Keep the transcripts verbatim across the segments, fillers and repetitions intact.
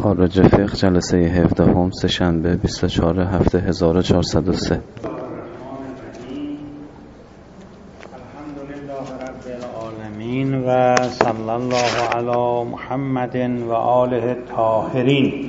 خارج فقه جلسه هفدهم سه‌شنبه بیست و چهارم هفته هزار و چهارصد و سه. الحمدلله رب العالمین و صلی الله علی محمد و آله الطاهرین.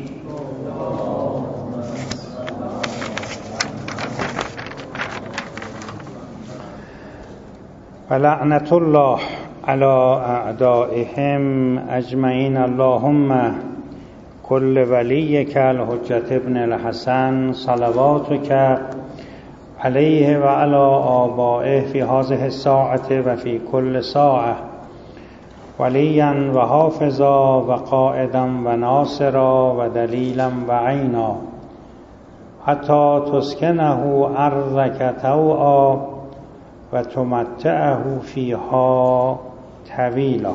و لعنت الله علی اعدائهم اجمعین. اللهم کل ولیک الحجة ابن الحسن صلواتک علیه و علی آبائه فی هذه الساعة و فی کل ساعة ولیا و حافظا و قائدا و ناصرا و دلیلا و عینا حتی تسکنه ارضک طوعا و تمتعه فیها طویلا.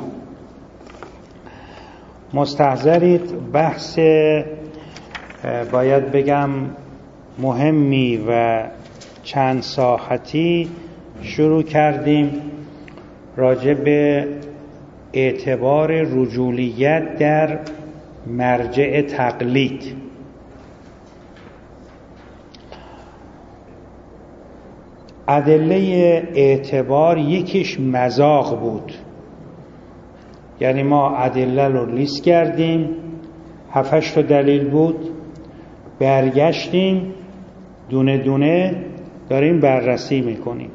مستحضرید، بحث باید بگم مهمی و چند ساحتی شروع کردیم راجع به اعتبار رجولیت در مرجع تقلید. ادله اعتبار یکیش مذاق بود، یعنی ما ادله رو لیست کردیم، هفتش تا دلیل بود، برگشتیم دونه دونه داریم بررسی میکنیم.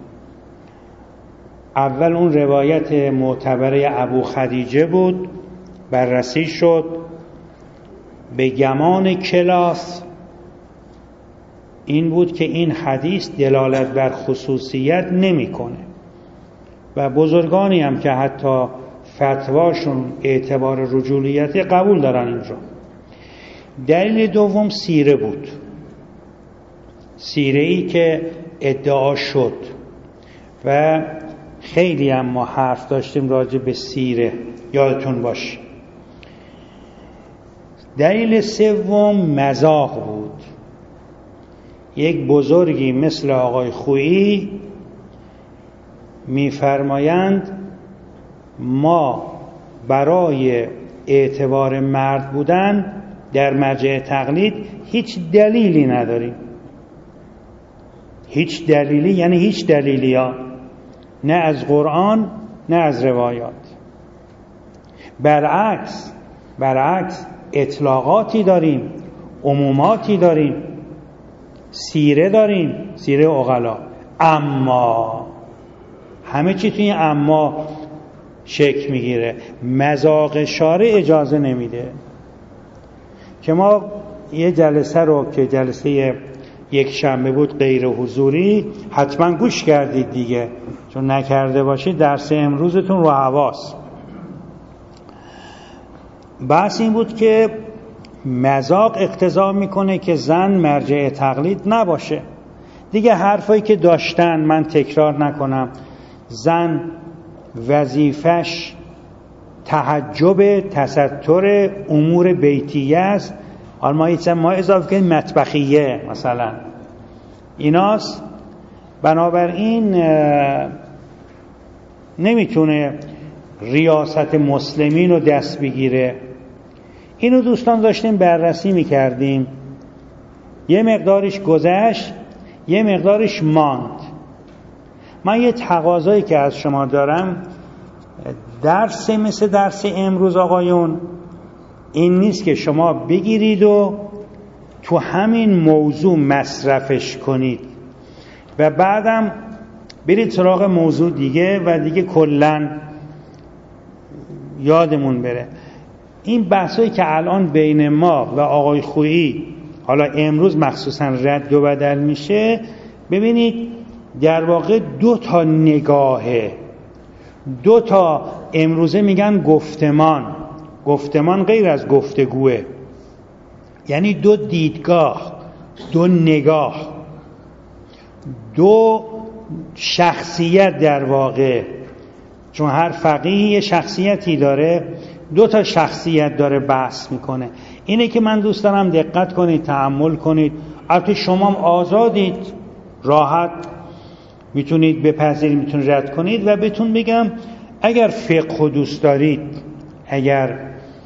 اول اون روایت معتبره ابو خدیجه بود، بررسی شد. به گمان کلاس این بود که این حدیث دلالت بر خصوصیت نمیکنه و بزرگانی هم که حتی فتواشون اعتبار رجولیت قبول دارن اینجا. دلیل دوم سیره بود، سیره ای که ادعا شد و خیلی هم ما حرف داشتیم راجع به سیره، یادتون باشه. دلیل سوم مذاق بود. یک بزرگی مثل آقای خویی میفرمایند ما برای اعتبار مرد بودن در مرجع تقلید هیچ دلیلی نداریم. هیچ دلیلی یعنی هیچ دلیلی ها، نه از قرآن نه از روایات. برعکس برعکس اطلاقاتی داریم، عموماتی داریم، سیره داریم، سیره عقلا. اما همه چی توی اما شکل میگیره. مذاق شارع اجازه نمیده. که ما یه جلسه رو که جلسه یک شنبه بود غیر حضوری حتما گوش کردید دیگه، چون نکرده باشید درس امروزتون رو حواس. بحث این بود که مذاق اقتضا میکنه که زن مرجع تقلید نباشه. دیگه حرفایی که داشتن من تکرار نکنم. زن وظیفش تحجب، تستر امور بیتیه است. حالا ما هیچ ما اضافه کنیم مطبخیه مثلا ایناست. بنابراین نمیتونه ریاست مسلمین رو دست بگیره. اینو دوستان داشتیم بررسی میکردیم. یه مقدارش گذشت، یه مقدارش ماند. من یه تقاضایی که از شما دارم، درس مثل درس امروز آقایون این نیست که شما بگیرید و تو همین موضوع مصرفش کنید و بعدم برید سراغ موضوع دیگه و دیگه کلن یادمون بره. این بحثایی که الان بین ما و آقای خویی حالا امروز مخصوصا رد و بدل میشه، ببینید در واقع دو تا نگاهه، دو تا امروزه میگن گفتمان. گفتمان غیر از گفتگوه، یعنی دو دیدگاه، دو نگاه، دو شخصیت در واقع. چون هر فقیه یه شخصیتی داره، دو تا شخصیت داره بحث میکنه. اینه که من دوست دارم دقت کنید، تأمل کنید. البته شما هم آزادید، راحت میتونید بپذیرید، میتونید رد کنید. و بهتون بگم اگر فقه دوست دارید، اگر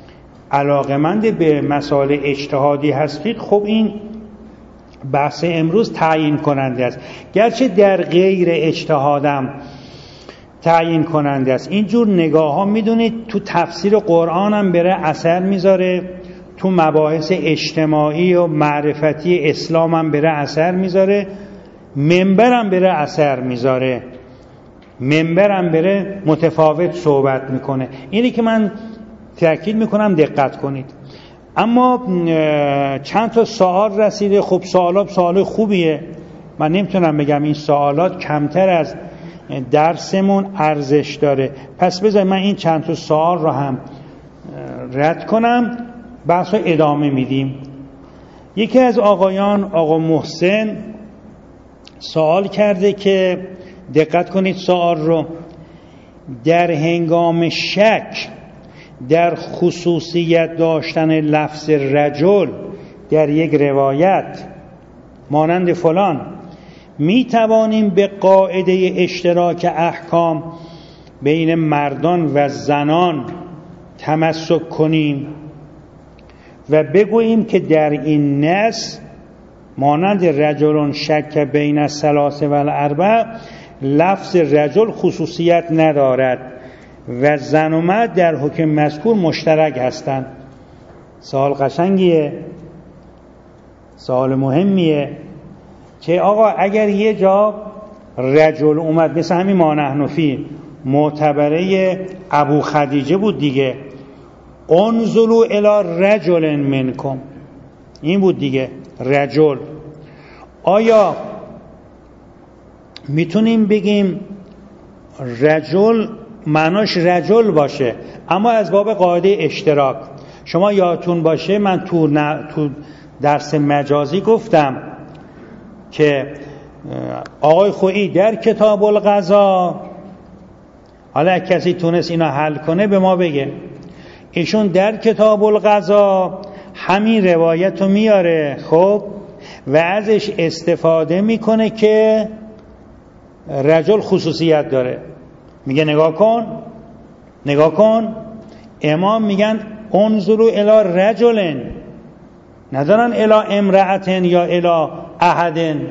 علاقمند به مسائل اجتهادی هستید، خب این بحث امروز تعیین کننده است. گرچه در غیر اجتهادم تعیین کننده است. اینجور نگاه ها میدونید تو تفسیر قرآن هم بره اثر میذاره، تو مباحث اجتماعی و معرفتی اسلام هم بره اثر میذاره، منبر هم بره اثر میذاره، منبر هم بره متفاوت صحبت میکنه. اینی که من تأکید میکنم دقت کنید. اما چند تا سوال رسیده. خب سوالات سوال خوبیه، من نمیتونم بگم این سوالات کمتر از درسمون ارزش داره. پس بذار من این چند تا سوال رو هم رد کنم، بحث رو ادامه میدیم. یکی از آقایان، آقا محسن، سوال کرده که دقت کنید سوال رو، در هنگام شک در خصوصیت داشتن لفظ رجل در یک روایت مانند فلان می توانیم به قاعده اشتراک احکام بین مردان و زنان تمسک کنیم و بگوییم که در این نص مانند رجل شک بین الثلاثه و الاربع لفظ رجل خصوصیت ندارد و زن و مرد در حکم مذکور مشترک هستند. سوال قشنگیه، سوال مهمیه که آقا اگر یه جا رجل اومد، مثل همین ما نحن فی معتبره ابو خدیجه بود دیگه، انظروا الی رجل منکم، این بود دیگه رجل. آیا میتونیم بگیم رجل معناش رجل باشه اما از باب قاعده اشتراک؟ شما یادتون باشه من تو, ن... تو درس مجازی گفتم که آقای خویی در کتاب القضا، حالا کسی تونست اینا حل کنه به ما بگه، ایشون در کتاب القضا همین روایت رو میاره خب و ازش استفاده میکنه که رجل خصوصیت داره. میگه نگاه کن نگاه کن امام میگن انظروا الی رجل، ندارن الی امرأتن یا الی احدن.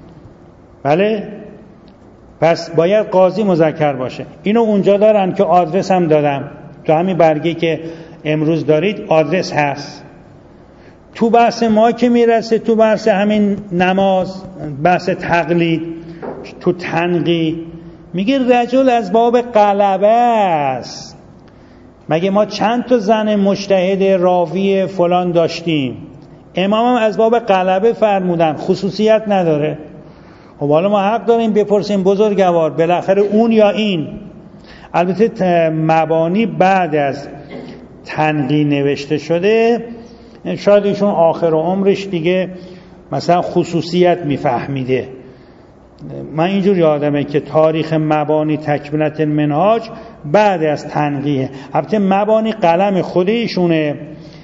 بله، پس باید قاضی مذکر باشه. اینو اونجا دارن که آدرس هم دادم تو همین برگه که امروز دارید، آدرس هست. تو بحث ما که میرسه، تو بحث همین نماز، بحث تقلید، تو تنقی میگه رجل از باب غلبه است. مگه ما چند تا زن مجتهد راوی فلان داشتیم؟ امام هم از باب غلبه فرمودن، خصوصیت نداره. خب حالا ما حق داریم بپرسیم بزرگوار بالاخره اون یا این؟ البته مبانی بعد از تنقی نوشته شده، شاید ایشون آخر عمرش دیگه مثلا خصوصیت میفهمیده. من اینجور یادمه که تاریخ مبانی تکملت المنهاج بعد از تنقیه. البته مبانی قلم خودشونه،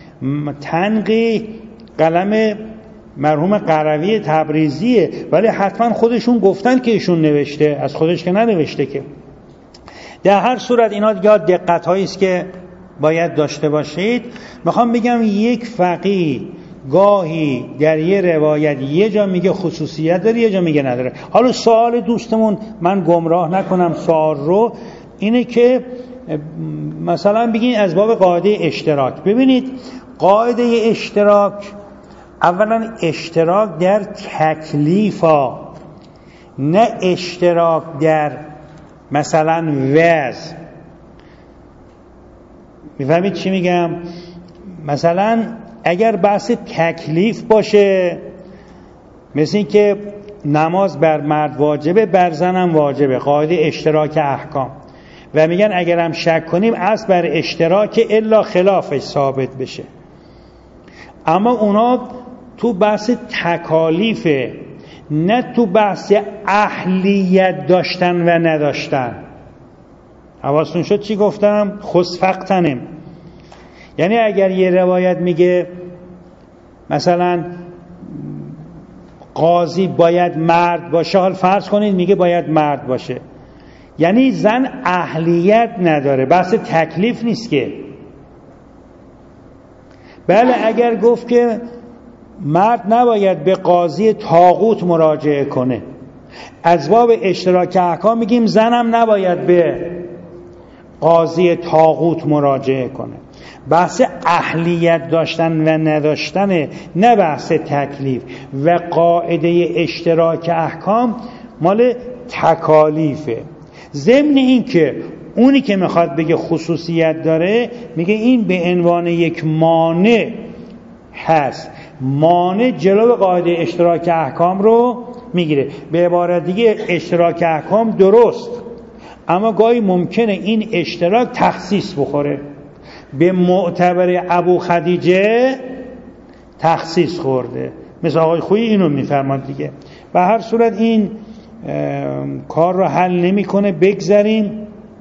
تنقی قلم مرحوم قروی تبریزیه، ولی حتما خودشون گفتن که ایشون نوشته، از خودش که ننوشته که. در هر صورت اینا دیگه دقت هایی است که باید داشته باشید. میخوام بگم یک فقیه گاهی در یه روایت یه جا میگه خصوصیت داره، یه جا میگه نداره. حالا سوال دوستمون، من گمراه نکنم سوال رو، اینه که مثلا بگین از باب قاعده اشتراک. ببینید قاعده اشتراک، اولا اشتراک در تکلیف ها، نه اشتراک در مثلا وضع. میفهمید چی میگم؟ مثلا اگر بحث تکلیف باشه، مثل این که نماز بر مرد واجبه بر زن هم واجبه، قاعده اشتراک احکام، و میگن اگر هم شک کنیم از بر اشتراک الا خلافش ثابت بشه. اما اونا تو بحث تکالیفه، نه تو بحث اهلیت داشتن و نداشتن. حواستون شد چی گفتم؟ خسفقتنم. یعنی اگر یه روایت میگه مثلا قاضی باید مرد باشه، حال فرض کنید میگه باید مرد باشه، یعنی زن اهلیت نداره، بحث تکلیف نیست که. بله اگر گفت که مرد نباید به قاضی طاغوت مراجعه کنه، از باب اشتراک احکام میگیم زنم نباید به قاضی طاغوت مراجعه کنه. بحث اهلیت داشتن و نداشتن، نه بحث تکلیف. و قاعده اشتراک احکام مال تکالیفه. ضمن این که اونی که میخواد بگه خصوصیت داره، میگه این به عنوان یک مانع هست، مانع جلو قاعده اشتراک احکام رو میگیره. به عبارت دیگه اشتراک احکام درست، اما گاهی ممکنه این اشتراک تخصیص بخوره. به معتبر ابو خدیجه تخصیص خورده، مثل آقای خویی اینو میفرماد دیگه. به هر صورت این کار رو حل نمیکنه. بگذاریم.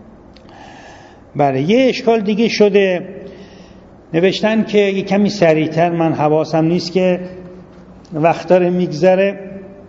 بله، یه اشکال دیگه شده، نوشتن که یه کمی سریعتر، من حواسم نیست که وقت داره میگذره.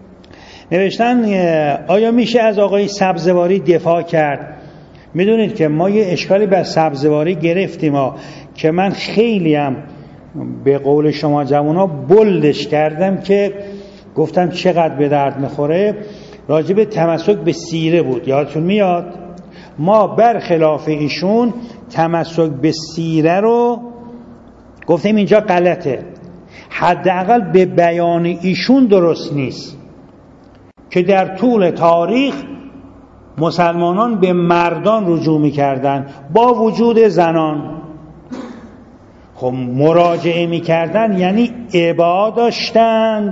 نوشتن آیا میشه از آقای سبزواری دفاع کرد؟ میدونید که ما یه اشکالی بر سبزواری گرفتیم ها، که من خیلی هم به قول شما جوونا بلدش کردم، که گفتم چقدر به درد میخوره. راجب تمسک به سیره بود، یادتون میاد؟ ما برخلاف ایشون تمسک به سیره رو گفتیم اینجا غلطه، حداقل به بیان ایشون درست نیست، که در طول تاریخ مسلمانان به مردان رجوع می‌کردند با وجود زنان. خب مراجعه می‌کردن یعنی ابا داشتن،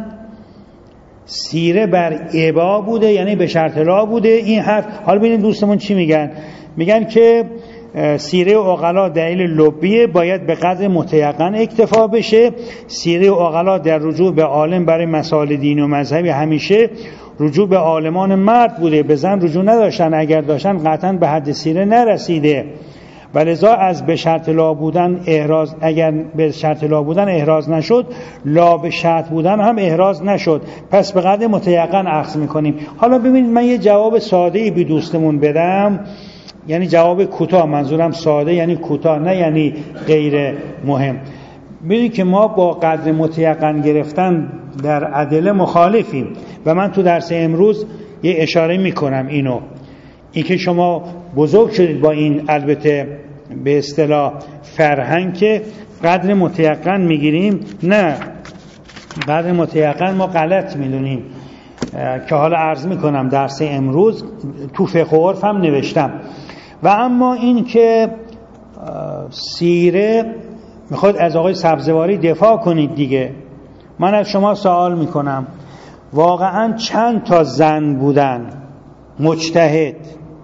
سیره بر ابا بوده یعنی به شرط لا بوده. این حرف حالا ببینید دوستمون چی میگن. میگن که سیره عقلا دلیل لبیه، باید به قدر متیقن اکتفا بشه. سیره عقلا در رجوع به عالم برای مسائل دینی و مذهبی همیشه رجوع به عالمان مرد بوده، به زن رجوع نداشتن، اگر داشتن قطعا به حد سیره نرسیده. ولذا از به شرط لا بودن احراز، اگر به شرط لا بودن احراز نشد، لا به شرط بودن هم احراز نشد، پس به قدر متیقن اخذ میکنیم. حالا ببینید من یه جواب ساده ای به دوستمون بدم، یعنی جواب کوتاه، منظورم ساده یعنی کوتاه، نه یعنی غیر مهم. ببینید که ما با قدر متیقن گرفتن در ادله مخالفیم و من تو درس امروز یه اشاره میکنم اینو، این که شما بزرگ شدید با این البته به اصطلاح فرهنگ که قدر متیقن میگیریم. نه، قدر متیقن ما غلط میدونیم، که حالا عرض میکنم درس امروز تو فقه و عرف هم نوشتم. و اما این که سیره میخواد از آقای سبزواری دفاع کنید دیگه، من از شما سوال میکنم واقعا چند تا زن بودن مجتهد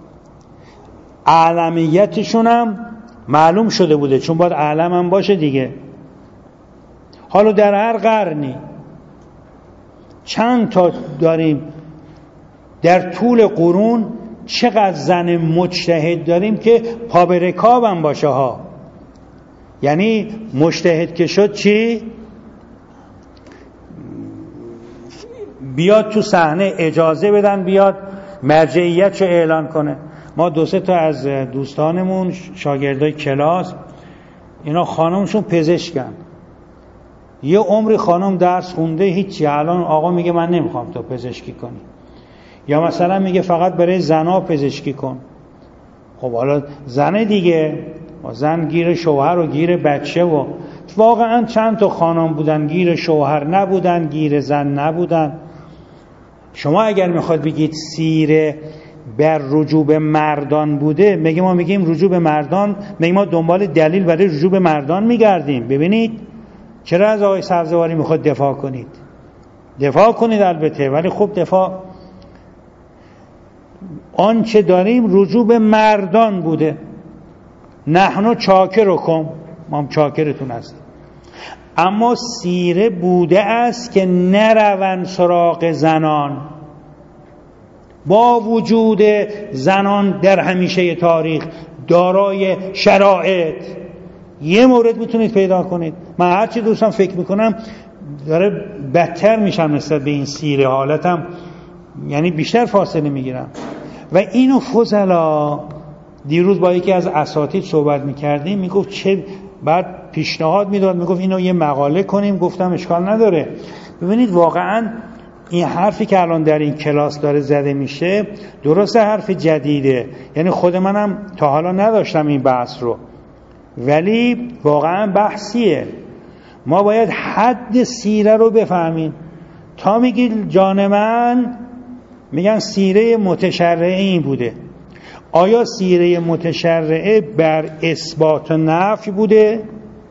اعلمیتشون هم معلوم شده بوده، چون باید اعلم هم باشه دیگه. حالا در هر قرنی چند تا داریم، در طول قرون چقدر زن مجتهد داریم که پا به رکاب هم باشه ها. یعنی مجتهد که شد چی؟ بیاد تو صحنه اجازه بدن بیاد مرجعیت رو اعلان کنه. ما دو سه تا از دوستانمون شاگردای کلاس، اینا خانمشون پزشکن، یه عمری خانم درس خونده هیچی، الان آقا میگه من نمیخوام تو پزشکی کنی، یا مثلا میگه فقط برای زنا پزشکی کن. خب حالا زن دیگه، زن گیر شوهر و گیر بچه، و واقعا چند تا خانم بودن گیر شوهر نبودن، گیر زن نبودن. شما اگر میخواد بگید سیره بر رجوع به مردان بوده، میگه ما میگیم رجوع به مردان، میگه ما دنبال دلیل برای رجوع به مردان میگردیم. ببینید چرا از آقای سبزواری میخواد دفاع کنید؟ دفاع کنید البته، ولی خب دفاع آنچه داریم رجوع به مردان بوده. نحنو چاکرکم، ما هم چاکرتون هستیم. اما سیره بوده است که نروند سراغ زنان، با وجود زنان در همیشه تاریخ دارای شرایط. یه مورد میتونید پیدا کنید، من هرچی دوستم فکر میکنم داره بدتر میشم نسبت به این سیره، حالتم یعنی بیشتر فاصله میگیرم. و اینو فضلا دیروز با یکی از اساتید صحبت میکردیم، میگفت چه بعد پیشنهاد میداد، میگفت اینو یه مقاله کنیم. گفتم اشکال نداره. ببینید واقعا این حرفی که الان در این کلاس داره زده میشه درسته، حرف جدیده، یعنی خود منم تا حالا نداشتم این بحث رو، ولی واقعا بحثیه. ما باید حد سیره رو بفهمیم. تا میگی جان من، میگن سیره متشرعه این بوده. آیا سیره متشرعه بر اثبات و نفی بوده؟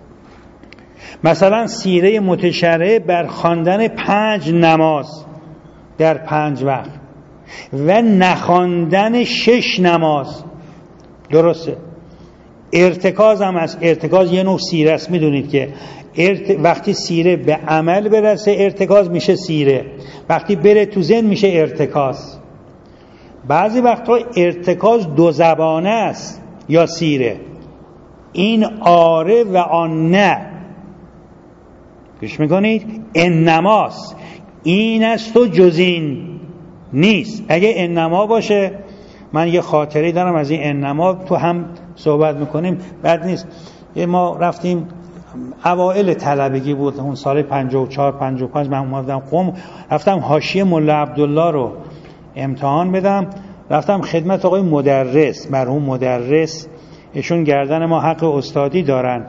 مثلا سیره متشرعه بر خواندن پنج نماز در پنج وقت و نخواندن شش نماز، درسته؟ ارتکاز هم از ارتکاز یه نوع سیره است. میدونید که ارت... وقتی سیره به عمل برسه ارتکاز میشه سیره، وقتی بره تو ذهن میشه ارتکاز. بعضی وقتا ارتکاز دو زبانه است یا سیره، این آره و آن نه. گوش میکنید؟ انماست، این است و جز این نیست. اگه انما باشه، من یه خاطری دارم از این انما، تو هم صحبت میکنیم، بد نیست. ما رفتیم اوائل طلبگی بود، اون سال پنجاه و چهار پنجاه و پنج، من اومدم قم، رفتم حاشیه ملا عبدالله رو امتحان بدم. رفتم خدمت آقای مدرس، مرحوم مدرس، ایشون گردن ما حق استادی دارن،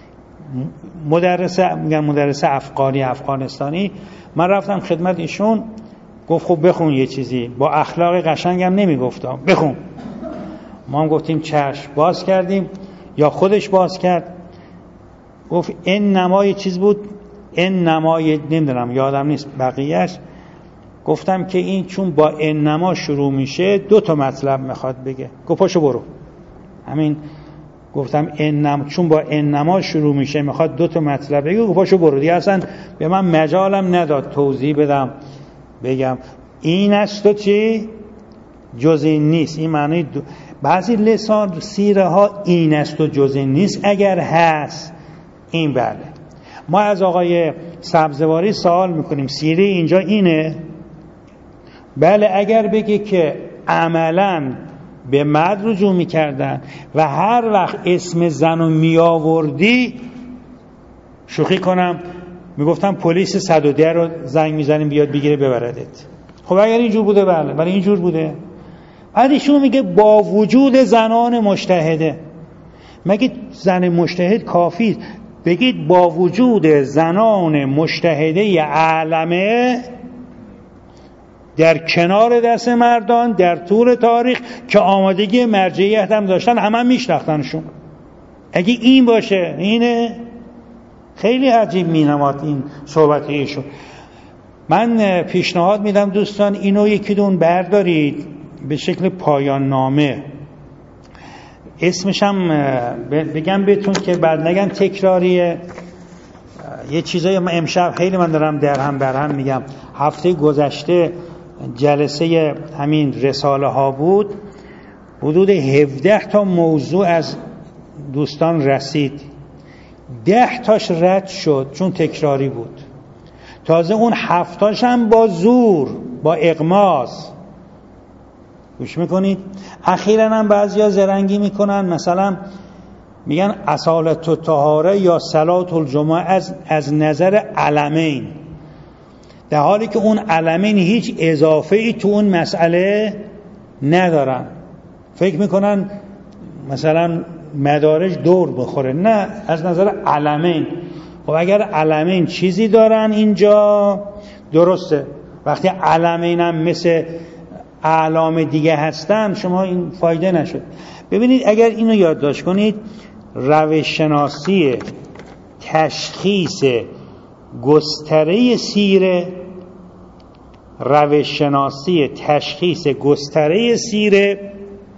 مدرس میگن مدرس افغانی افغانستانی. من رفتم خدمت ایشون، گفت خب بخون یه چیزی، با اخلاق قشنگم نمیگفتم، بخون. ما هم گفتیم چشم. باز کردیم یا خودش باز کرد، گفت این نمای چیز بود، این نمای نمیدونم یادم نیست بقیهش. گفتم که این چون با این نما شروع میشه دو تا مطلب میخواد بگه. گفت پاشو برو. همین گفتم این نم چون با این نما شروع میشه میخواد دو تا مطلب بگه. گفت پاشو برو. دیگه اصلا به من مجالم نداد توضیح بدم، بگم این است و چی جز این نیست. این معنی دو... بعضی لسان سیره ها این است و جز این نیست اگر هست، این بله. ما از آقای سبزواری سوال میکنیم سیره اینجا اینه؟ بله. اگر بگه که عملاً به مد رجوع میکردن و هر وقت اسم زن رو میآوردی، شوخی کنم میگفتم پلیس صد و ده رو زنگ میزنیم بیاد بگیره ببردت. خب اگر اینجور بوده بله، ولی اینجور بوده. بعد ایشون میگه با وجود زنان مجتهده. مگه زن مجتهد کافی؟ بگید با وجود زنان مجتهده عالمه در کنار دست مردان در طول تاریخ که آمادگی مرجعیت هم داشتن، همه هم میشناختنشون. اگه این باشه، اینه خیلی عجیب مینماد این صحبت ایشون. من پیشنهاد میدم دوستان اینو یکی دون بردارید به شکل پایان نامه. اسمش هم بگم بهتون که بعد نگن تکراریه. یه چیزایی امشب خیلی من دارم در هم بر هم میگم. هفته گذشته جلسه همین رساله ها بود، حدود هفده تا موضوع از دوستان رسید، ده تاش رد شد چون تکراری بود. تازه اون هفتاش هم با زور، با اغماس. گوش میکنید؟ اخیراً هم بعضیا زرنگی میکنن، مثلا میگن اصالت الطهاره یا صلات الجمعه از از نظر علمین، در حالی که اون علمین هیچ اضافه ای تو اون مسئله ندارن. فکر میکنن مثلا مدارج دور بخوره. نه، از نظر علمین. خب اگر علمین چیزی دارن اینجا درسته، وقتی علمین هم مثل اعلام دیگه هستن شما این فایده نشد. ببینید اگر اینو یادداشت کنید، روش شناسی تشخیص گستره سیره، روش شناسی تشخیص گستره سیره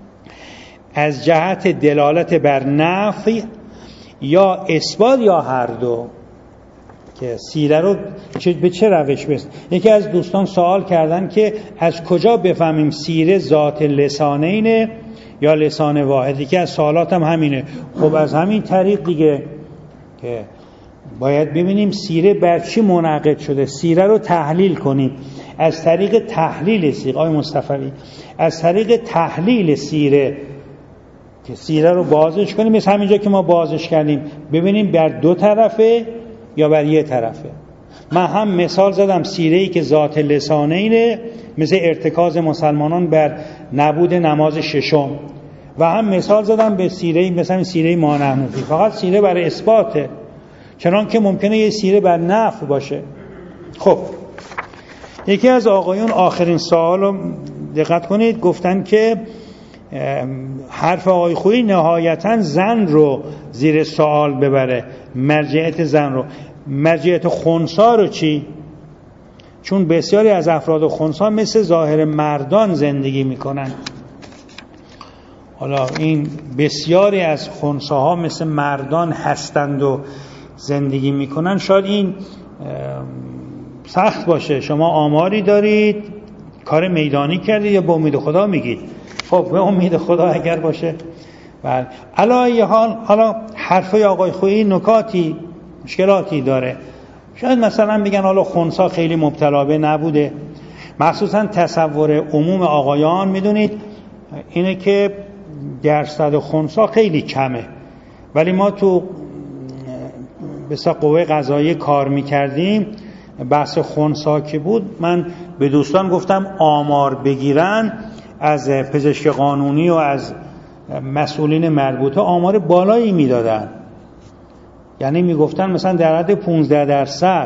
از جهت دلالت بر نفی یا اثبات یا هر دو، که سیره رو به چه روش بست. یکی از دوستان سوال کردن که از کجا بفهمیم سیره ذات لسانینه یا لسان واحدی، که از سوالاتم همینه. خب از همین طریق دیگه که باید ببینیم سیره بر چی منعقد شده، سیره رو تحلیل کنیم. از طریق تحلیل سیره، آقای مصطفی، از طریق تحلیل سیره که سیره رو بازش کنیم مثل همینجا که ما بازش کردیم، ببینیم بر دو طرفه یا بر یه طرفه. من هم مثال زدم سیره‌ای که ذات لسانینه، مثل ارتکاز مسلمانان بر نبود نماز ششم، و هم مثال زدم به سیره‌ای مثل سیره ما نحن فیه، فقط سیره برای اثباته، چنان که ممکنه یه سیره بر نفی باشه. خب یکی از آقایون آخرین سوال رو دقت کنید، گفتن که حرف آقای خویی نهایتاً زن رو زیر سوال ببره، مرجعیت زن رو. مرجعیت خنثی رو چی؟ چون بسیاری از افراد خنثی مثل ظاهر مردان زندگی میکنن. حالا این بسیاری از خنثی ها مثل مردان هستند و زندگی میکنن. شاید این سخت باشه، شما آماری دارید، کار میدانی کردید یا به امید خدا میگید؟ خب به امید خدا اگر باشه. بله علی حال حالا حرفای آقای خویی نکاتی مشکلاتی داره. شاید مثلا میگن حالا خنثی خیلی مبتلا به نبوده، مخصوصا تصور عموم آقایان میدونید اینه که درصد خنثی خیلی کمه، ولی ما تو بسیار قوه قضاییه کار میکردیم، بحث خنثی که بود، من به دوستان گفتم آمار بگیرن از پزشک قانونی و از مسئولین مربوطه، آمار بالایی میدادن، یعنی میگفتن مثلا در حد پانزده درصد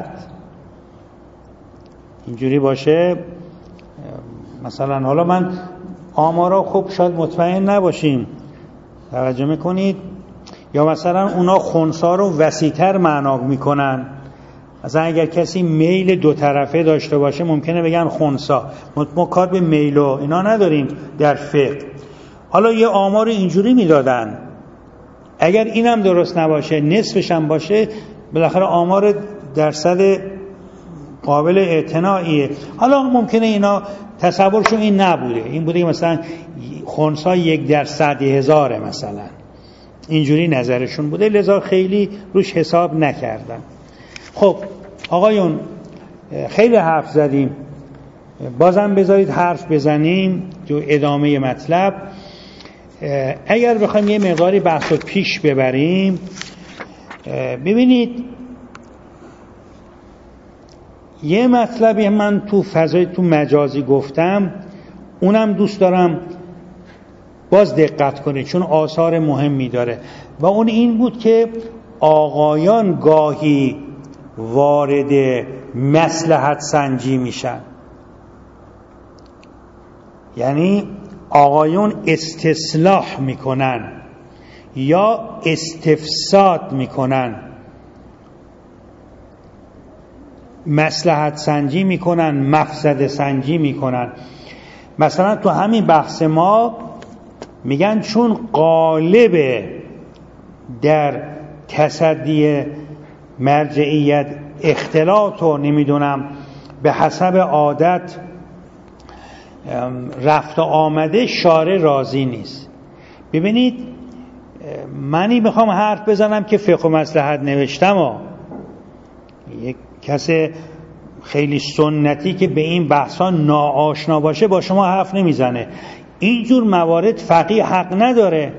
اینجوری باشه مثلا. حالا من آمارا خوب شاید مطمئن نباشیم، توجه میکنید، یا مثلا اونا خنثی رو وسیع‌تر معنا میکنن. مثلا اگر کسی میل دو طرفه داشته باشه ممکنه بگن خنثی، ما کار به میل و اینا نداریم در فقه. حالا یه آمار اینجوری میدادن، اگر اینم درست نباشه نصفش هم باشه، بالاخره آمار درصد قابل اعتناییه. حالا ممکنه اینا تصورشون این نبوده، این بوده که مثلا خنثی یک درصد هزاره مثلا، اینجوری نظرشون بوده، لذا خیلی روش حساب نکردن. خب آقایون خیلی حرف زدیم، بازم بذارید حرف بزنیم تو ادامه مطلب. اگر بخوایم یه مقداری بحث رو پیش ببریم، ببینید یه مطلبی من تو فضای تو مجازی گفتم، اونم دوست دارم باز دقت کنید چون آثار مهمی داره، و اون این بود که آقایان گاهی وارد مصلحت سنجی میشن، یعنی آقایون استصلاح میکنن یا استفساد میکنن، مصلحت سنجی میکنن، مفسده سنجی میکنن. مثلا تو همین بحث ما میگن چون غالب در تصدی مرجعیت اختلاط و نمیدونم به حسب عادت رفت و آمده، شارع راضی نیست. ببینید منی میخوام حرف بزنم که فقه و مصلحت نوشتم و یک کس خیلی سنتی که به این بحثا ناآشنا باشه با شما حرف نمیزنه. اینجور موارد فقیه حق نداره.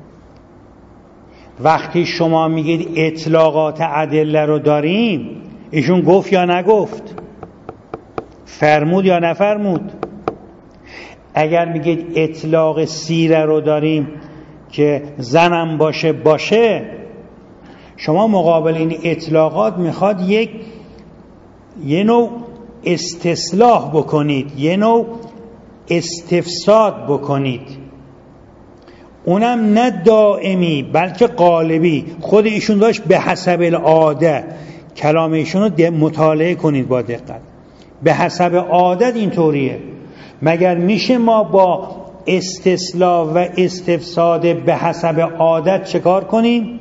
وقتی شما میگید اطلاقات ادله رو داریم، ایشون گفت یا نگفت، فرمود یا نفرمود. اگر میگید اطلاق سیره رو داریم که زنم باشه باشه، شما مقابل این اطلاقات میخواد یک یه نوع استصلاح بکنید، یه نوع استفساد بکنید، اونم نه دائمی بلکه قالبی. خود ایشون داشت به حسب العاده، کلام ایشون رو مطالعه کنید با دقت. به حسب عادت اینطوریه. مگر میشه ما با استصلاح و استفساد به حسب عادت چه کار کنیم؟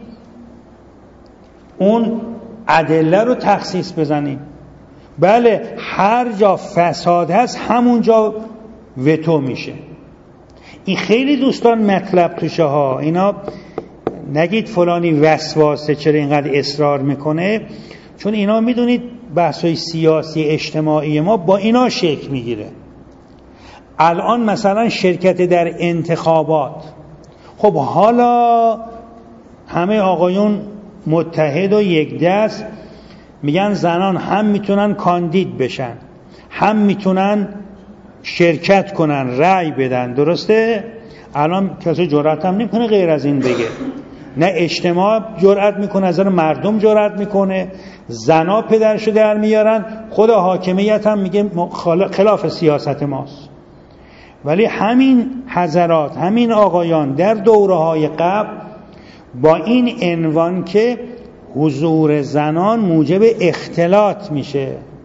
اون ادله رو تخصیص بزنیم. بله هر جا فساد هست همونجا وتو میشه. این خیلی دوستان مطلب توشه ها، اینا نگید فلانی وسواسه چرا اینقدر اصرار میکنه، چون اینا میدونید بحثای سیاسی اجتماعی ما با اینا شکل میگیره. الان مثلا شرکت در انتخابات، خب حالا همه آقایون متحد و یک دست میگن زنان هم میتونن کاندید بشن، هم میتونن شرکت کنن، رأی بدن. درسته؟ الان کسی جرأت هم نمیکنه غیر از این بگه. نه اجتماع جرأت میکنه، از مردم جرأت میکنه، زنا پدرشو در میارن، خود حاکمیت هم میگه خلاف سیاست ماست. ولی همین حضرات، همین آقایان در دوره‌های قبل با این عنوان که حضور زنان موجب اختلاط میشه،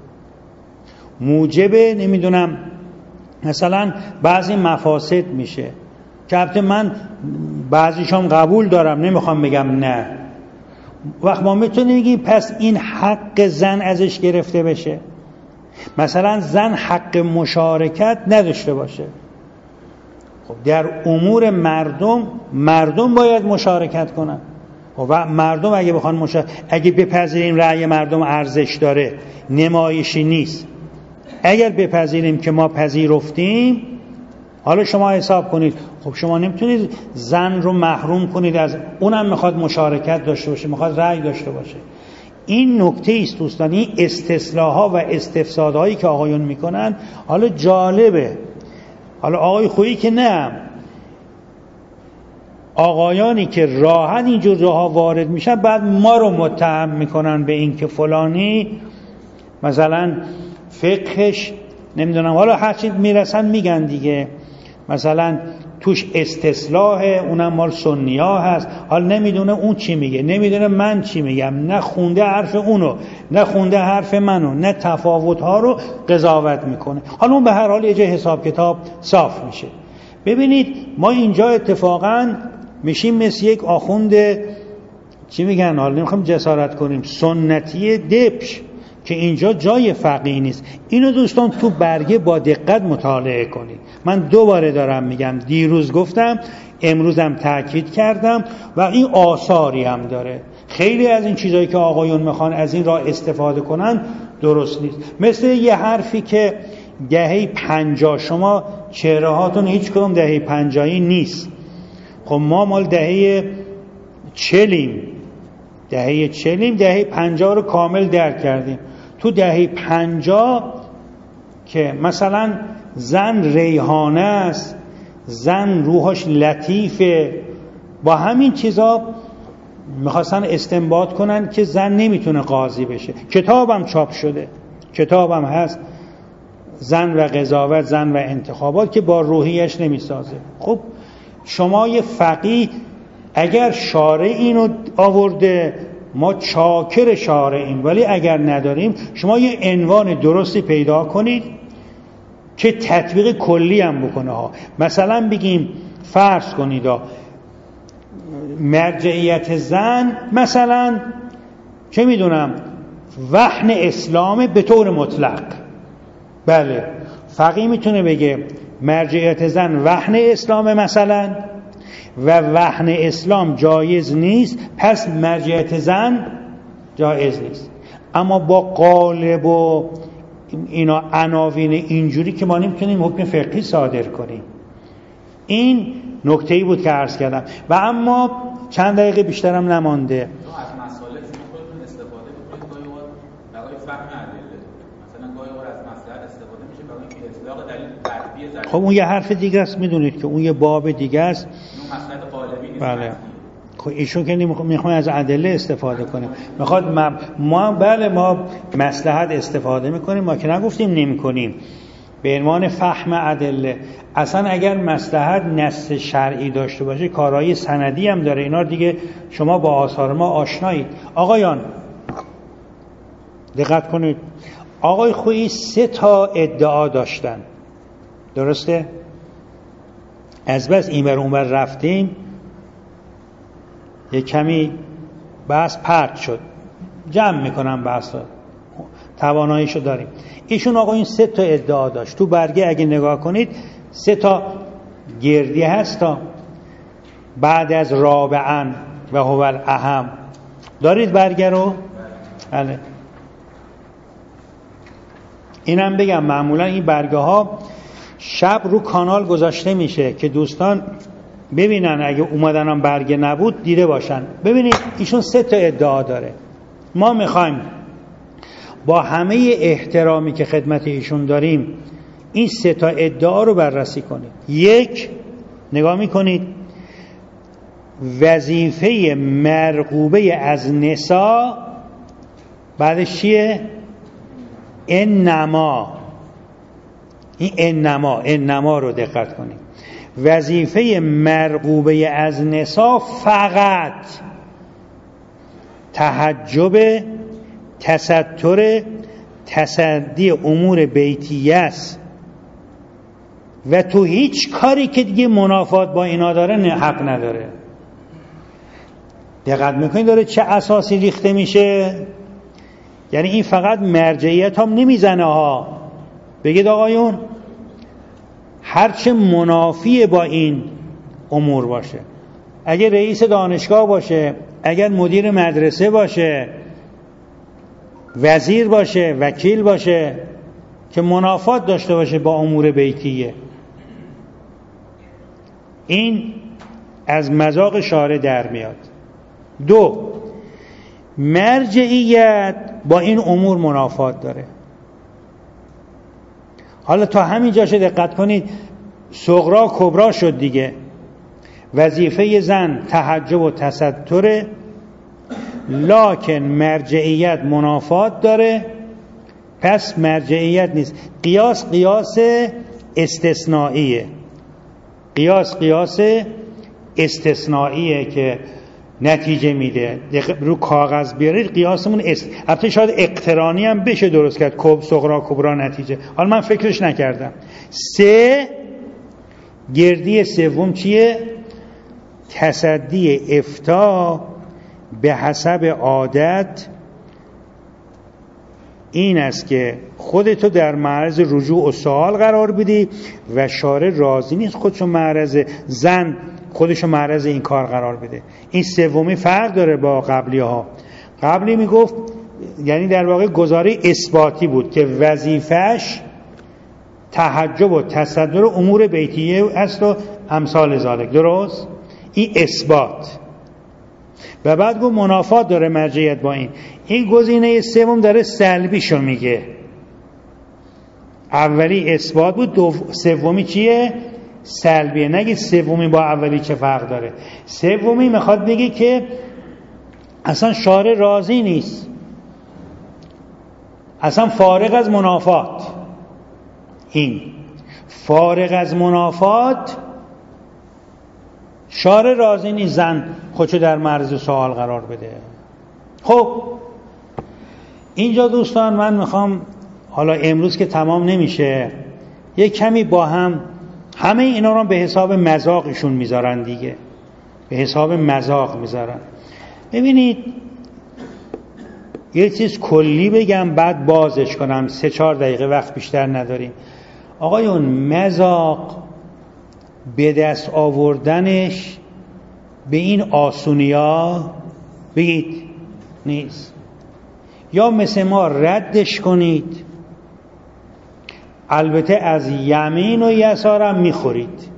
موجب نمیدونم مثلا بعضی مفاسد میشه، که البته من بعضیشام قبول دارم، نمیخوام بگم نه. وقت ما میتونیم بگیم پس این حق زن ازش گرفته بشه، مثلا زن حق مشارکت نداشته باشه. خب در امور مردم مردم باید مشارکت کنن و مردم اگه بخوان مشارکت، اگه بپذیریم رأی مردم ارزش داره، نمایشی نیست، اگر بپذیریم که ما پذیرفتیم، حالا شما حساب کنید، خب شما نمیتونید زن رو محروم کنید از اونم میخواد مشارکت داشته باشه، میخواد رأی داشته باشه. این نکته است دوستان، این استصلاح‌ها و استفسادهایی که آقایون میکنن حالا جالبه. حالا آقای خویی که نه، آقایانی که راحت اینجور جاها وارد میشن بعد ما رو متهم میکنن به این که فلانی مثلا فقهش نمیدونم، حالا هرچی میرسن میگن دیگه، مثلا توش استصلاح، اونم مال سنی ها هست، حالا نمیدونه اون چی میگه، نمیدونه من چی میگم، نه خونده حرف اونو، نه خونده حرف منو، نه تفاوت ها رو قضاوت میکنه. حالا اون به هر حال یه جای حساب کتاب صاف میشه. ببینید ما اینجا اتفاقا میشیم مثل یک آخوند چی میگن، حالا نمیخوام جسارت کنیم، سنتی دبش، که اینجا جای فقیه نیست. اینو دوستان تو برگه با دقت مطالعه کنید. من دوباره دارم میگم، دیروز گفتم، امروزم تاکید کردم و این آثاری هم داره. خیلی از این چیزایی که آقایون میخوان از این راه استفاده کنن درست نیست. مثل یه حرفی که دهه پنجاه، شما چهره هاتون هیچ کدوم دهه پنجاهی نیست. خب ما مال دهه چلیم، دهه چلیم، دهه پنجاه رو کامل درک کردیم. تو دهه پنجاه که مثلا زن ریحانه است، زن روحش لطیفه، با همین چیزا میخواستن استنباط کنن که زن نمیتونه قاضی بشه. کتابم چاپ شده، کتابم هست، زن و قضاوت، زن و انتخابات، که با روحیش نمیسازه. خب شما یه فقیه اگر شارع اینو آورده ما چاکر شارعیم، ولی اگر نداریم شما یه عنوان درستی پیدا کنید که تطبیق کلی هم بکنه ها. مثلا بگیم فرض کنید ها مرجعیت زن مثلا چه میدونم وحن اسلام به طور مطلق، بله فقیه میتونه بگه مرجعیت زن وحن اسلام مثلا و وحن اسلام جایز نیست، پس مرجعیت زن جایز نیست. اما با قالب و اینا عناوین اینجوری که ما نمیتونیم حکم فقهی صادر کنیم. این نکته‌ای بود که عرض کردم. و اما چند دقیقه بیشترم نمانده. از مسائل شما خودتون استفاده می‌کنید گاهی اوقات برای فهم ادله، مثلا گاهی اوقات از مصلحت استفاده میشه برای اینکه اطلاق دلیل قطعی ضروری. خب اون یه حرف دیگه است، میدونید که اون یه باب دیگه است. اون مصلحت قالبی نیست. بله. خب ایشون که میخوام از ادله استفاده کنیم، میخواد ما بله ما مصلحت استفاده میکنیم، ما که نگفتیم نمیکنیم، به عنوان فهم ادله. اصلا اگر مصلحت نص شرعی داشته باشه کارهای سندی هم داره، اینا دیگه شما با آثار ما آشنایید. آقایان دقت کنید، آقای خویی سه تا ادعا داشتن، درسته؟ از بس این بر اون بر رفتیم یک کمی بحث پرت شد، جمع میکنم بحث رو، تواناییشو داریم. ایشون آقا این سه تا ادعا داشت. تو برگه اگه نگاه کنید سه تا گردی هست تا بعد از رابعا و هو الاهم. دارید برگه رو؟ بله. اینم بگم معمولا این برگه ها شب رو کانال گذاشته میشه که دوستان ببینن، اگه اومدنم برگه نبود دیده باشن. ببینید ایشون سه تا ادعا داره. ما میخوایم با همه احترامی که خدمت ایشون داریم این سه تا ادعا رو بررسی کنیم. یک، نگاه میکنید وظیفه مرغوبه از نساء بعدش چیه؟ انما. این انما انما رو دقت کنید. وظیفه مرغوبه از نساء فقط تحجب، تستر، تصدی امور بیتیه است و تو هیچ کاری که دیگه منافات با اینا داره حق نداره. دقت میکنید داره چه اساسی ریخته میشه؟ یعنی این فقط مرجعیت هم نمیزنه ها، بگید آقایون هرچه منافی با این امور باشه، اگر رئیس دانشگاه باشه، اگر مدیر مدرسه باشه، وزیر باشه، وکیل باشه که منافات داشته باشه با امور بیتیه، این از مذاق شارع در میاد. دو، مرجعیت با این امور منافات داره. حالا تا همین جاشه دقت کنید، صغرا کبرا شد دیگه. وظیفه زن تحجب و تستر، لکن مرجعیت منافات داره، پس مرجعیت نیست. قیاس قیاس استثنائیه. قیاس قیاس استثنائیه که نتیجه میده. رو کاغذ بیارید قیاسمون است. البته شاید اقترانی هم بشه درست کرد، کب صغرا کبرا نتیجه. حالا من فکرش نکردم. سه، گردی سوم چیه؟ تصدی افتاء به حسب عادت. این است که خودتو در معرض رجوع و سوال قرار بدی و شارع راضی نیست خودشو معرض، زن خودشو معرض این کار قرار بده. این سومی فرق داره با قبلی ها. قبلی میگفت، یعنی در واقع گزاره اثباتی بود که وظیفش تحجب و تصدر امور بیتیه است و امثال ذالک. درست؟ این اثبات. و بعد گفت منافات داره مرجعیت با این. این گزینه سوم داره سلبیشو میگه. اولی اثبات بود، دو سومی چیه؟ سلبیه. نگید سومی با اولی چه فرق داره. سومی میخواد بگه که اصلا شارع راضی نیست، اصلا فارغ از منافات. این فارغ از منافات شارع راضی نیست زن خودشو در معرض سوال قرار بده. خب اینجا دوستان من میخوام، حالا امروز که تمام نمیشه، یک کمی با هم همه اینا رو به حساب مذاقشون میذارن دیگه، به حساب مذاق میذارن. ببینید یه چیز کلی بگم بعد بازش کنم، سه چهار دقیقه وقت بیشتر نداریم. آقایون مذاق به دست آوردنش به این آسونیا بگید نیست. یا مثل ما ردش کنید، البته از یمین و یسارم میخورید،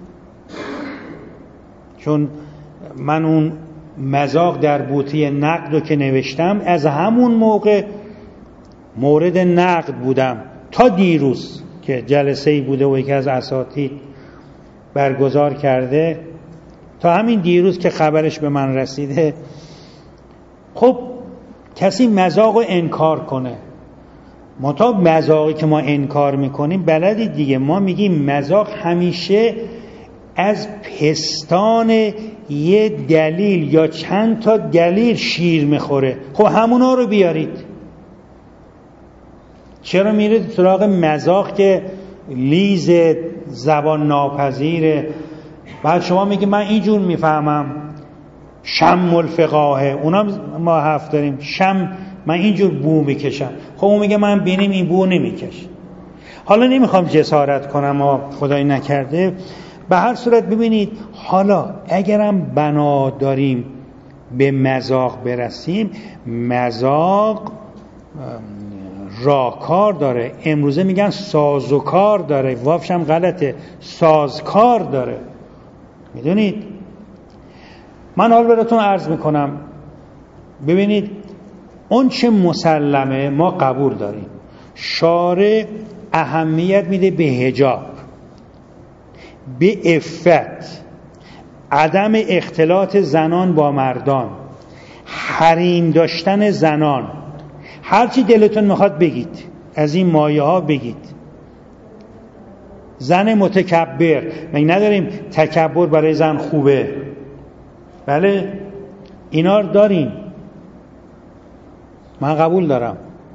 چون من اون مذاق در بوته نقد رو که نوشتم از همون موقع مورد نقد بودم تا دیروز که جلسه‌ای بوده و یکی از اساتید برگزار کرده، تا همین دیروز که خبرش به من رسیده. خب کسی مذاق رو انکار کنه، منتها مذاقی که ما انکار میکنیم بلدید دیگه، ما میگیم مذاق همیشه از پستان یه دلیل یا چند تا دلیل شیر میخوره. خب همونا رو بیارید. چرا میرید سراغ مذاق که لیز زبان ناپذیره؟ بعد شما میگی من اینجور میفهمم، شم الفقاهه، اونا ما حرف داریم شم، من اینجور بو میکشم. خب اون میگه من بینیم این بو نمیکش. حالا نمیخوام جسارت کنم و خدای نکرده. به هر صورت ببینید، حالا اگرم بنا داریم به مذاق برسیم، مذاق راکار داره. امروزه میگن سازوکار داره، وافش هم غلطه، سازکار داره. میدونید من حال براتون عرض میکنم، ببینید اون چه مسلمه ما قبول داریم. شارع اهمیت میده به حجاب، به عفت، عدم اختلاط زنان با مردان، حریم داشتن زنان. هرچی دلتون میخواد بگید، از این مایه ها بگید. زن متکبر، من نداریم تکبر برای زن خوبه، بله اینا رو داریم، من قبول دارم.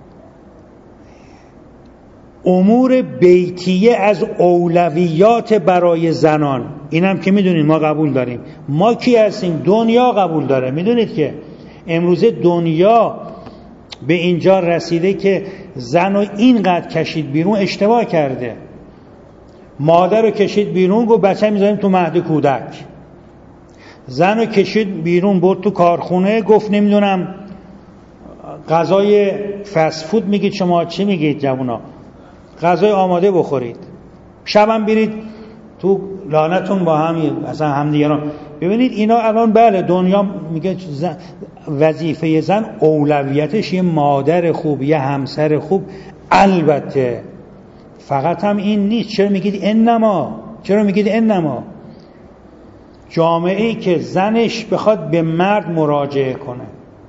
امور بیتیه از اولویات برای زنان، اینم که میدونید ما قبول داریم. ما کی هستیم؟ دنیا قبول داره. میدونید که امروزه دنیا به اینجا رسیده که زن رو اینقدر کشید بیرون، اشتباه کرده. مادر رو کشید بیرون، گفت بچه میذاریم تو مهد کودک. زن رو کشید بیرون، برد تو کارخونه، گفت نمیدونم غذای فست فود میگید شما، چی میگید جوونا؟ غذای آماده بخورید، شبم برید تو لعنتون با هم اصلا همدیگران. ببینید اینا الان بله دنیا میگه زن وظیفه زن اولویتش یه مادر خوب، یه همسر خوب. البته فقط هم این نیست. چرا میگید انما؟ چرا میگید انما؟ جامعه‌ای که زنش بخواد به مرد مراجعه کنه،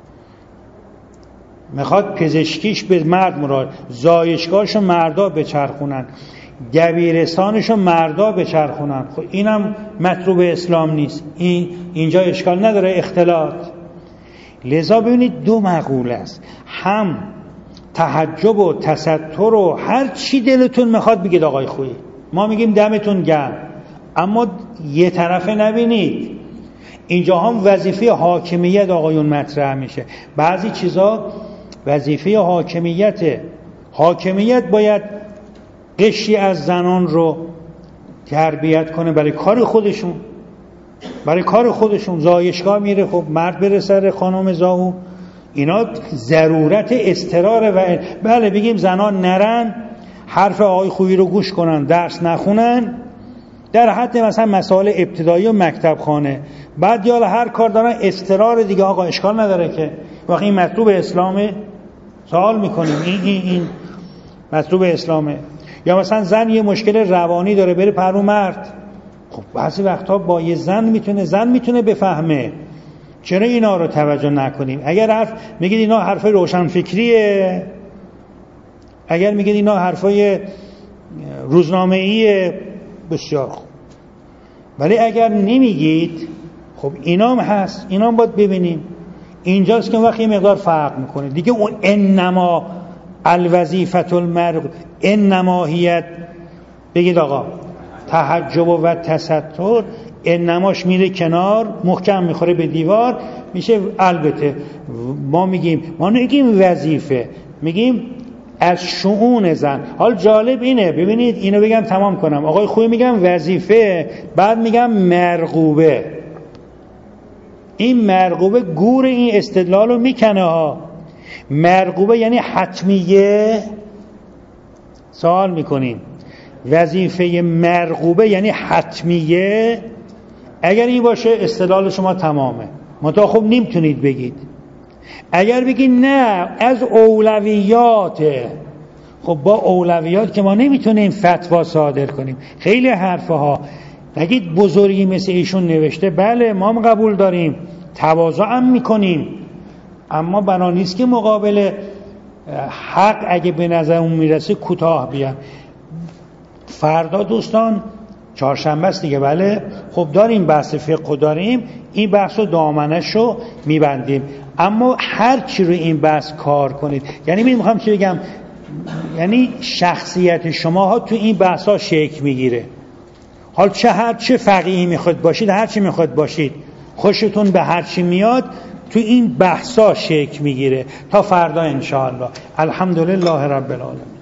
میخواد پزشکیش به مرد مراجعه، زایشگاهشو مردا بچرخونن، دبیرستانشو مردا بچرخونن، خب اینم مطلوب اسلام نیست. این اینجا اشکال نداره اختلاط. لذا ببینید دو مقوله است، هم تحجب و تستر و هر چی دلتون میخواد بگید آقای خویی، ما میگیم دمتون گرم، اما یه طرفه نبینید. اینجا هم وظیفه حاکمیت آقایون مطرح میشه. بعضی چیزا وظیفه حاکمیته. حاکمیت باید قشری از زنان رو تربیت کنه برای کار خودشون، برای کار خودشون. زایشگاه میره، خب مرد بره سر خانم زاهو، اینا ضرورت استراره. و بله بگیم زنان نرن حرف آقای خویی رو گوش کنن، درس نخونن در حد مثلا مسائل ابتدایی و مکتب خانه، بعد یا هر کار دارن استرار دیگه. آقا اشکال نداره که وقتی این مطلوب اسلامه، سوال میکنیم این این این مطلوب اسلامه. یا مثلا زن یه مشکل روانی داره، بره پرو مرد. خب بعضی وقتا با یه زن میتونه زن میتونه بفهمه. چرا اینا رو توجه نکنیم؟ اگر حرف میگید اینا حرفای روشنفکریه، اگر میگید اینا حرفای روزنامه‌ایه، بسیار خوب. ولی اگر نمیگید، خب اینا هم هست، اینا هم باید ببینیم. اینجاست که وقتی مقدار فرق میکنه دیگه. اون انما الوظیفه المرء انماهیت، بگید آقا تحجب و تستر، انماش میره کنار، محکم میخوره به دیوار، میشه. البته ما میگیم، ما نمیگیم وظیفه، میگیم از شؤون زن. حال جالب اینه، ببینید اینو بگم تمام کنم. آقای خویی میگم وظیفه، بعد میگم مرغوبه. این مرغوبه گور این استدلال رو میکنه ها. مرغوبه یعنی حتمیه. سوال میکنیم وظیفه مرغوبه یعنی حتمیه؟ اگر این باشه استدلال شما تمامه، منتها خب نمیتونید بگید. اگر بگید نه از اولویاته، خب با اولویات که ما نمیتونیم فتوا صادر کنیم. خیلی حرفه ها. نگید بزرگی مثل ایشون نوشته، بله ما هم قبول داریم، تواضع هم میکنیم، اما بنا نیست که مقابل حق اگه به نظرمون میرسه کوتاه بیان. فردا دوستان چهارشنبه است دیگه، بله خب داریم بحث فقه داریم، این بحث و دامنش رو میبندیم. اما هر چی رو این بحث کار کنید، یعنی من میخوام چی بگم، یعنی شخصیت شما ها تو این بحث ها شکل میگیره. حال چه هر چه فقیهی میخواد باشید، هر چی میخواد باشید، خوشتون به هر چی میاد، تو این بحث ها شکل میگیره. تا فردا انشاءالله. الحمدلله رب العالمین.